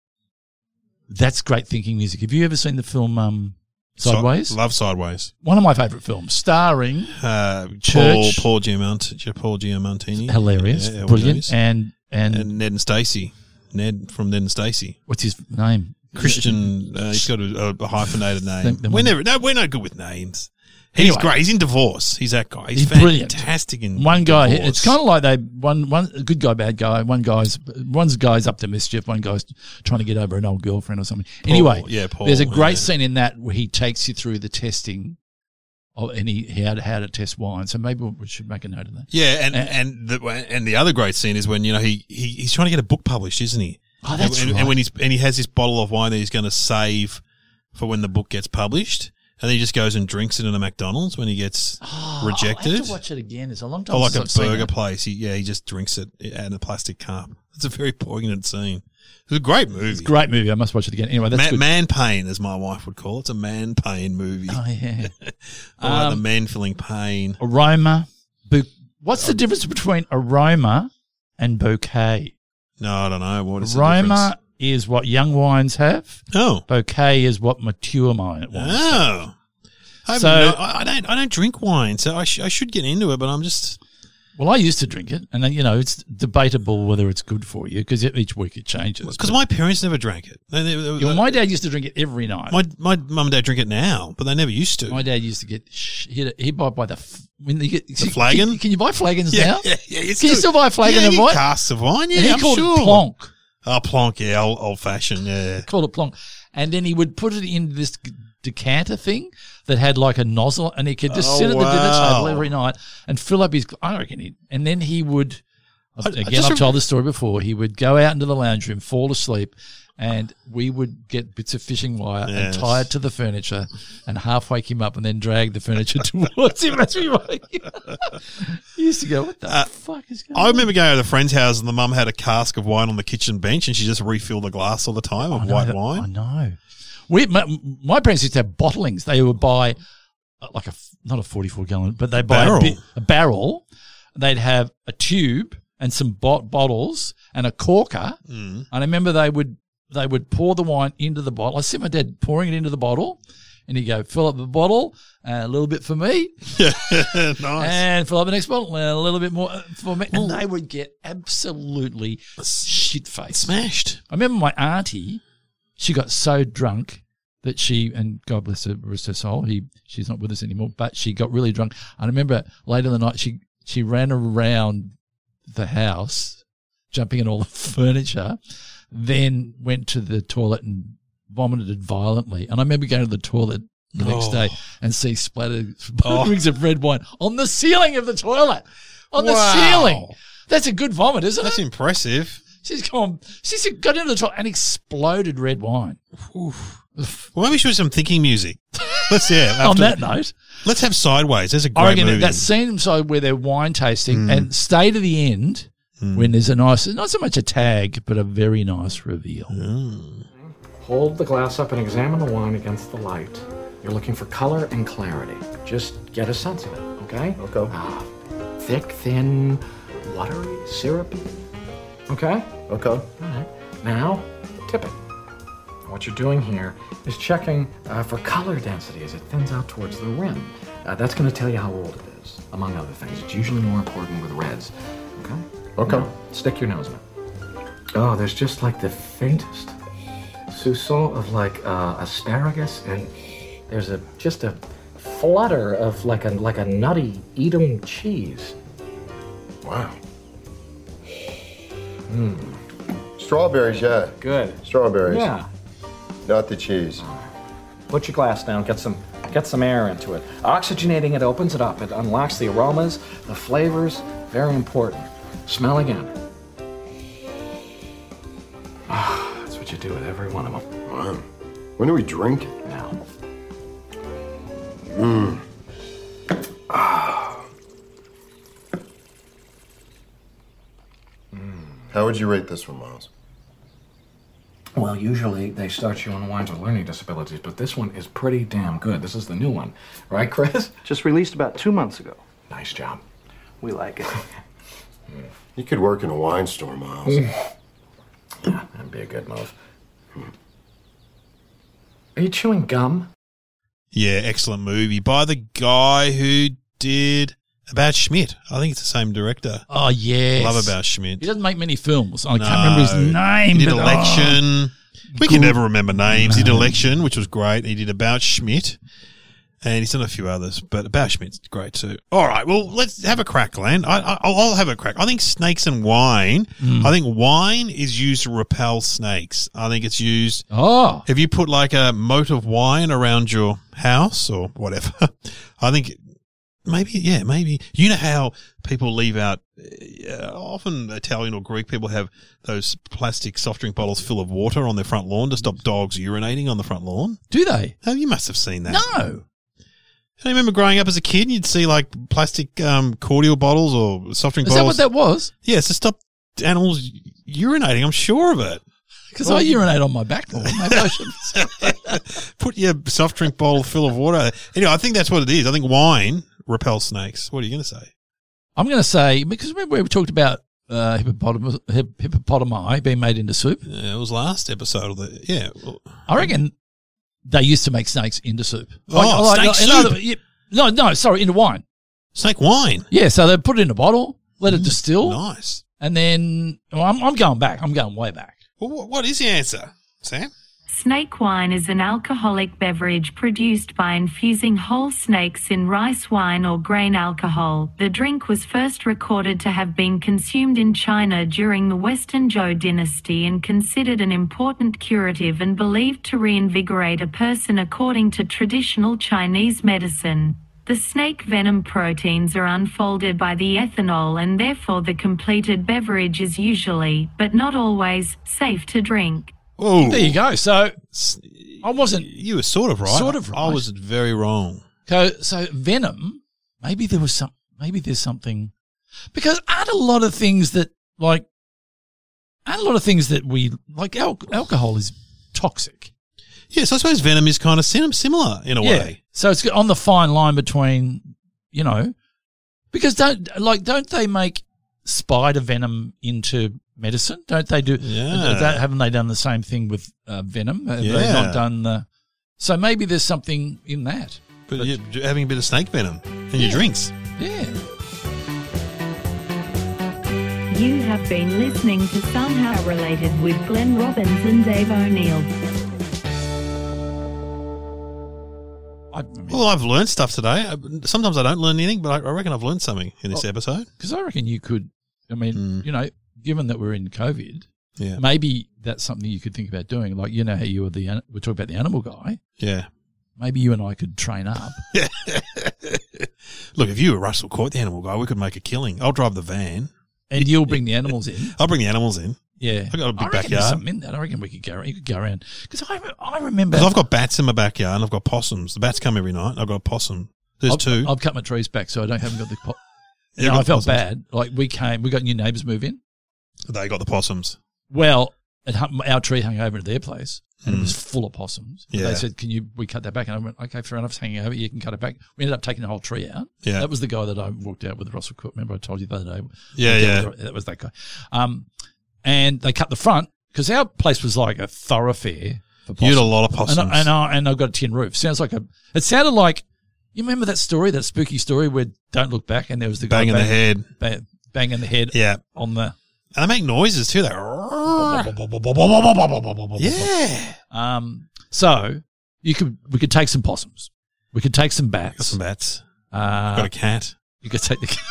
[SPEAKER 1] That's great thinking music. Have you ever seen the film um, Sideways?
[SPEAKER 2] So, love Sideways.
[SPEAKER 1] One of my favourite films, starring
[SPEAKER 2] Uh, Paul
[SPEAKER 1] Church.
[SPEAKER 2] Paul Giamant, Paul Giamantini.
[SPEAKER 1] hilarious,
[SPEAKER 2] Yeah, yeah,
[SPEAKER 1] brilliant,
[SPEAKER 2] Williams.
[SPEAKER 1] and, and
[SPEAKER 2] and Ned and Stacey. Ned from Ned and Stacey.
[SPEAKER 1] what's his name?
[SPEAKER 2] Christian. Uh, he's got a, a hyphenated name.
[SPEAKER 1] Think the
[SPEAKER 2] We're
[SPEAKER 1] one-
[SPEAKER 2] never. No, we're no good with names. He's
[SPEAKER 1] Anyway.
[SPEAKER 2] great. He's in Divorce. He's that guy. He's,
[SPEAKER 1] He's brilliant.
[SPEAKER 2] fantastic in
[SPEAKER 1] One guy.
[SPEAKER 2] Divorce.
[SPEAKER 1] It's kind of like they one one good guy, bad guy. One guy's one guy's up to mischief. One guy's trying to get over an old girlfriend or something.
[SPEAKER 2] Paul,
[SPEAKER 1] anyway,
[SPEAKER 2] yeah, Paul,
[SPEAKER 1] there's a great
[SPEAKER 2] yeah.
[SPEAKER 1] scene in that where he takes you through the testing, of, and he how to, how to test wine. So maybe we should make a note of that.
[SPEAKER 2] Yeah, and
[SPEAKER 1] And-
[SPEAKER 2] and the and the other great scene is when you know he, he he's trying to get a book published, isn't he?
[SPEAKER 1] Oh, that's
[SPEAKER 2] and, and,
[SPEAKER 1] right.
[SPEAKER 2] and when he's and he has this bottle of wine that he's going to save for when the book gets published, and then he just goes and drinks it in a McDonald's when he gets
[SPEAKER 1] Oh,
[SPEAKER 2] rejected.
[SPEAKER 1] I have to watch it again. It's a long time
[SPEAKER 2] Or like
[SPEAKER 1] since
[SPEAKER 2] a
[SPEAKER 1] I've seen
[SPEAKER 2] burger
[SPEAKER 1] it.
[SPEAKER 2] place. He, yeah, he just drinks it in a plastic cup. It's a very poignant scene. It's a great movie.
[SPEAKER 1] It's a great movie. I must watch it again. Anyway, that's
[SPEAKER 2] Man,
[SPEAKER 1] good.
[SPEAKER 2] man pain, as my wife would call it. It's a man pain movie.
[SPEAKER 1] Oh yeah.
[SPEAKER 2] All right, the
[SPEAKER 1] Um,
[SPEAKER 2] man feeling pain.
[SPEAKER 1] Aroma. Bu- What's the difference between aroma and bouquet?
[SPEAKER 2] No, I don't know. What is the
[SPEAKER 1] Aroma
[SPEAKER 2] difference?
[SPEAKER 1] is what young wines have.
[SPEAKER 2] Oh.
[SPEAKER 1] Bouquet is what mature wine wines have.
[SPEAKER 2] Oh. I,
[SPEAKER 1] So-
[SPEAKER 2] so, I, I don't. I don't drink wine, so I, sh- I should get into it. But I'm just.
[SPEAKER 1] Well, I used to drink it, and then, you know, it's debatable whether it's good for you because each week it changes.
[SPEAKER 2] Because my parents never drank it. They, they, they-
[SPEAKER 1] Yeah, well, my dad used to drink it every night.
[SPEAKER 2] my my mum and dad drink it now, but they never used to.
[SPEAKER 1] My dad used to get sh- hit. He'd buy by the f- when you get
[SPEAKER 2] The flagon?
[SPEAKER 1] Can, can you buy flagons
[SPEAKER 2] yeah,
[SPEAKER 1] now?
[SPEAKER 2] yeah, yeah. It's
[SPEAKER 1] Can you still buy a flagon
[SPEAKER 2] yeah,
[SPEAKER 1] of
[SPEAKER 2] you get
[SPEAKER 1] wine?
[SPEAKER 2] casks of wine? Yeah,
[SPEAKER 1] and he
[SPEAKER 2] I'm
[SPEAKER 1] called
[SPEAKER 2] sure.
[SPEAKER 1] it plonk.
[SPEAKER 2] Oh, plonk, yeah, old, old fashioned, yeah.
[SPEAKER 1] Called it plonk. And then he would put it in this decanter thing that had like a nozzle, and he could just
[SPEAKER 2] Oh,
[SPEAKER 1] sit at the dinner
[SPEAKER 2] wow.
[SPEAKER 1] table every night and fill up his, I reckon he, and then he would,
[SPEAKER 2] I- I
[SPEAKER 1] again,
[SPEAKER 2] just
[SPEAKER 1] I've
[SPEAKER 2] rem-
[SPEAKER 1] told this story before, he would go out into the lounge room, fall asleep, and we would get bits of fishing wire
[SPEAKER 2] Yes.
[SPEAKER 1] and tie it to the furniture and half wake him up and then drag the furniture towards him as we wake him up. He used to go, what the
[SPEAKER 2] Uh,
[SPEAKER 1] fuck is going
[SPEAKER 2] I
[SPEAKER 1] on?
[SPEAKER 2] remember going to a friend's house and the mum had a cask of wine on the kitchen bench and she just refilled the glass all the time of
[SPEAKER 1] I know
[SPEAKER 2] white
[SPEAKER 1] that- I
[SPEAKER 2] wine.
[SPEAKER 1] know. We, my, my parents used to have bottlings. They would buy uh, like a, not a forty-four gallon, but they buy
[SPEAKER 2] Barrel.
[SPEAKER 1] a, bit, a barrel. They'd have a tube and some bot- bottles and a corker.
[SPEAKER 2] Mm.
[SPEAKER 1] And I remember they would they would pour the wine into the bottle. I see my dad pouring it into the bottle, and he'd go, fill up the bottle, uh, a little bit for me,
[SPEAKER 2] Nice.
[SPEAKER 1] and fill up the next bottle, and a little bit more for me. And they would get absolutely shit-faced.
[SPEAKER 2] Smashed.
[SPEAKER 1] I remember my auntie, she got so drunk that she, and God bless her, rest her soul, he, she's not with us anymore, but she got really drunk. I remember later in the night, she, she ran around the house, jumping on all the furniture, then went to the toilet and vomited violently. And I remember going to the toilet the next
[SPEAKER 2] Oh.
[SPEAKER 1] day and see splattered splatterings of red wine on the ceiling of the toilet. On the
[SPEAKER 2] Wow.
[SPEAKER 1] ceiling. That's a good vomit, isn't
[SPEAKER 2] That's
[SPEAKER 1] it?
[SPEAKER 2] impressive.
[SPEAKER 1] She's gone. She's got into the toilet and exploded red wine.
[SPEAKER 2] Oof. Well, maybe we should have some thinking music. Let's, yeah.
[SPEAKER 1] On
[SPEAKER 2] after-
[SPEAKER 1] that note,
[SPEAKER 2] Let's have Sideways. There's a
[SPEAKER 1] I
[SPEAKER 2] great
[SPEAKER 1] reckon
[SPEAKER 2] movie.
[SPEAKER 1] that scene inside where they're wine tasting
[SPEAKER 2] Mm.
[SPEAKER 1] and stay to the end
[SPEAKER 2] Mm.
[SPEAKER 1] when there's a nice, not so much a tag, but a very nice reveal.
[SPEAKER 2] Mm.
[SPEAKER 4] Hold the glass up and examine the wine against the light. You're looking for color and clarity. Just get a sense of it, okay?
[SPEAKER 5] Okay.
[SPEAKER 4] Ah, thick, thin, watery, syrupy. Okay?
[SPEAKER 5] Okay.
[SPEAKER 4] All right. Now, tip it. What you're doing here is checking uh, for color density as it thins out towards the rim. Uh, that's going to tell you how old it is, among other things. It's usually more important with reds. Okay?
[SPEAKER 5] Okay.
[SPEAKER 4] Now, stick your nose in it. Oh, there's just like the faintest soupçon of like uh, asparagus, and there's a just a flutter of like a like a nutty Edam cheese.
[SPEAKER 5] Wow. Strawberries, yeah.
[SPEAKER 4] Good.
[SPEAKER 5] Strawberries.
[SPEAKER 4] Yeah.
[SPEAKER 5] Not the cheese.
[SPEAKER 4] Put your glass down. Get some get some air into it. Oxygenating it opens it up. It unlocks the aromas, the flavors. Very important. Smell again. Ah, that's what you do with every one of them.
[SPEAKER 5] Wow. When do we drink?
[SPEAKER 4] Now.
[SPEAKER 5] Mmm. Ah. How would you rate this one, Miles?
[SPEAKER 4] Well, usually they start you on wines with learning disabilities, but this one is pretty damn good. This is the new one. Right, Chris?
[SPEAKER 6] Just released about two months ago.
[SPEAKER 4] Nice job.
[SPEAKER 6] We like it.
[SPEAKER 5] You could work in a wine store, Miles.
[SPEAKER 4] Yeah, that'd be a good move. Are you chewing gum?
[SPEAKER 2] Yeah, excellent movie by the guy who did About Schmidt. I think it's the same director.
[SPEAKER 1] Oh, yes.
[SPEAKER 2] Love About Schmidt.
[SPEAKER 1] He doesn't make many films. I
[SPEAKER 2] No.
[SPEAKER 1] can't remember his name.
[SPEAKER 2] He did
[SPEAKER 1] but, oh,
[SPEAKER 2] Election. we can
[SPEAKER 1] good.
[SPEAKER 2] never remember names. He did Election, which was great. He did About Schmidt. And he's done a few others, but About Schmidt's great too. All right, well, let's have a crack, Glenn. I, I, I'll have a crack. I think snakes and wine.
[SPEAKER 1] Mm.
[SPEAKER 2] I think wine is used to repel snakes. I think it's used.
[SPEAKER 1] Oh.
[SPEAKER 2] If you put like a moat of wine around your house or whatever, I think maybe, yeah, maybe. You know how people leave out, uh, often Italian or Greek people have those plastic soft drink bottles full of water on their front lawn to stop dogs urinating on the front lawn?
[SPEAKER 1] Do they?
[SPEAKER 2] Oh, you must have seen that.
[SPEAKER 1] No.
[SPEAKER 2] I remember growing up as a kid, you'd see like plastic um, cordial bottles or soft drink
[SPEAKER 1] Is that
[SPEAKER 2] bottles.
[SPEAKER 1] what that was?
[SPEAKER 2] Yeah, it's to stop animals urinating. I'm sure of it.
[SPEAKER 1] Because I urinate on my back lawn. Maybe I should.
[SPEAKER 2] Put your soft drink bottle full of water. Anyway, I think that's what it is. I think wine repels snakes. What are you going to say?
[SPEAKER 1] I'm going to say, because remember we talked about uh, hippopotamus, hip, hippopotami being made into soup?
[SPEAKER 2] Yeah, it was last episode of the, yeah. Well,
[SPEAKER 1] I reckon they used to make snakes into soup.
[SPEAKER 2] Oh, snake
[SPEAKER 1] in
[SPEAKER 2] soup?
[SPEAKER 1] other- yeah, no, no, sorry, into wine.
[SPEAKER 2] snake wine.
[SPEAKER 1] Yeah, so they put it in a bottle, let it
[SPEAKER 2] Mm,
[SPEAKER 1] distill,
[SPEAKER 2] Nice.
[SPEAKER 1] and then well, I'm, I'm going back. I'm going way back.
[SPEAKER 2] Well, what, what is the answer, Sam?
[SPEAKER 3] Snake wine is an alcoholic beverage produced by infusing whole snakes in rice wine or grain alcohol. The drink was first recorded to have been consumed in China during the Western Zhou dynasty and considered an important curative and believed to reinvigorate a person according to traditional Chinese medicine. The snake venom proteins are unfolded by the ethanol, and therefore the completed beverage is usually, but not always, safe to drink.
[SPEAKER 2] Oh,
[SPEAKER 1] There you go. So I wasn't
[SPEAKER 2] You were sort of right.
[SPEAKER 1] Sort of
[SPEAKER 2] I
[SPEAKER 1] right.
[SPEAKER 2] was very wrong.
[SPEAKER 1] so, so venom. Maybe there was some. Maybe there's something because aren't a lot of things that like aren't a lot of things that we like. Al- alcohol is toxic.
[SPEAKER 2] Yes, I suppose venom is kind of sim- similar in a way.
[SPEAKER 1] So it's on the fine line between, you know, because don't like don't they make spider venom into medicine? Don't they do?
[SPEAKER 2] Yeah.
[SPEAKER 1] Don't, haven't they done the same thing with uh, venom? Have they
[SPEAKER 2] Yeah.
[SPEAKER 1] not done the? So maybe there's something in that.
[SPEAKER 2] But you're you're having a bit of snake venom in your drinks.
[SPEAKER 1] Yeah.
[SPEAKER 3] You have been listening to Somehow Related with Glenn Robbins and Dave O'Neill.
[SPEAKER 1] I mean,
[SPEAKER 2] Well, I've learned stuff today. Sometimes I don't learn anything, but I I reckon I've learned something in this
[SPEAKER 1] Oh.
[SPEAKER 2] episode.
[SPEAKER 1] because I reckon you could. I mean,
[SPEAKER 2] Mm.
[SPEAKER 1] you know, given that we're in COVID,
[SPEAKER 2] Yeah.
[SPEAKER 1] maybe that's something you could think about doing. Like, you know, how you were the an- we're talking about the animal guy.
[SPEAKER 2] Yeah.
[SPEAKER 1] Maybe you and I could train up.
[SPEAKER 2] Look, if you were Russell Court, the animal guy, we could make a killing. I'll drive the van.
[SPEAKER 1] And you'll bring the animals in.
[SPEAKER 2] I'll bring the animals in.
[SPEAKER 1] Yeah.
[SPEAKER 2] I've got a big
[SPEAKER 1] I reckon there's
[SPEAKER 2] backyard.
[SPEAKER 1] something in that. I reckon we could go, you could go around. Because I, re- I remember.
[SPEAKER 2] Because I've got bats in my backyard and I've got possums. The bats come every night. I've got a possum. There's
[SPEAKER 1] I've,
[SPEAKER 2] two.
[SPEAKER 1] I've cut my trees back, so I don't haven't got the. Po-
[SPEAKER 2] You've
[SPEAKER 1] you know,
[SPEAKER 2] got
[SPEAKER 1] I felt
[SPEAKER 2] possums.
[SPEAKER 1] bad. Like we came, we got new neighbours move in.
[SPEAKER 2] They got the possums.
[SPEAKER 1] Well, it, hung- our tree hung over to their place, and
[SPEAKER 2] Mm.
[SPEAKER 1] it was full of possums. And
[SPEAKER 2] Yeah.
[SPEAKER 1] They said, "Can you we cut that back?" And I went, "Okay, fair enough. It's hanging over. You can cut it back." We ended up taking the whole tree out.
[SPEAKER 2] Yeah.
[SPEAKER 1] That was the guy that I walked out with Russell Cook. Remember, I told you the other day.
[SPEAKER 2] Yeah, yeah.
[SPEAKER 1] That was that guy. Um, and they cut the front because our place was like a thoroughfare for possums.
[SPEAKER 2] You had a lot of possums.
[SPEAKER 1] And I, and, I, and I got a tin roof. Sounds like a. It sounded like. You remember that story, that spooky story where don't look back, and there was the guy
[SPEAKER 2] Banging the head.
[SPEAKER 1] bang, banging the head.
[SPEAKER 2] Yeah.
[SPEAKER 1] On the.
[SPEAKER 2] And they make noises too. They yeah.
[SPEAKER 1] Um. So you could we could take some possums. We could take some bats.
[SPEAKER 2] Got some bats.
[SPEAKER 1] Uh,
[SPEAKER 2] Got a cat.
[SPEAKER 1] You could take the.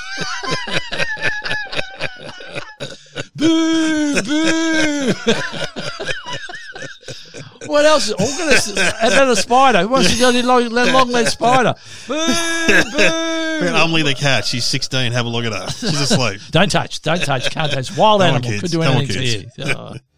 [SPEAKER 1] Boo! Boo! What else? Oh, goodness. And then a spider. What's the only long, long legged spider? Boo! Boo!
[SPEAKER 2] Umley the cat. She's sixteen. Have a look at her. She's asleep.
[SPEAKER 1] Don't touch. Don't touch. Can't touch. Wild
[SPEAKER 2] Come on,
[SPEAKER 1] animal.
[SPEAKER 2] kids.
[SPEAKER 1] Could do
[SPEAKER 2] Come on,
[SPEAKER 1] anything to
[SPEAKER 2] kids.
[SPEAKER 1] you. Oh.